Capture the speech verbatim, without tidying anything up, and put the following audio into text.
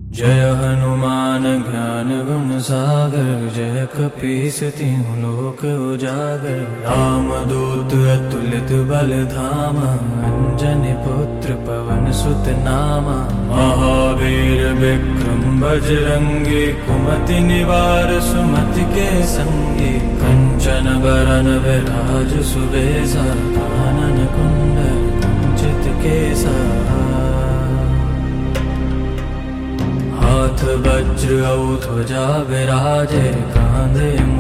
जय हनुमान ज्ञान गुण सागर, जय कपीस तिहुँ लोक उजागर। राम दूत अतुलित बल धामा, अंजनी पुत्र पवन सुत नामा। महावीर विक्रम बजरंगी, कुमति निवार सुमति के संगी। कंचन बरन विराज सुबेसा, कानन कुंडल कुंचित केसा। हाथ वज्र और ध्वजा विराजे, कांधे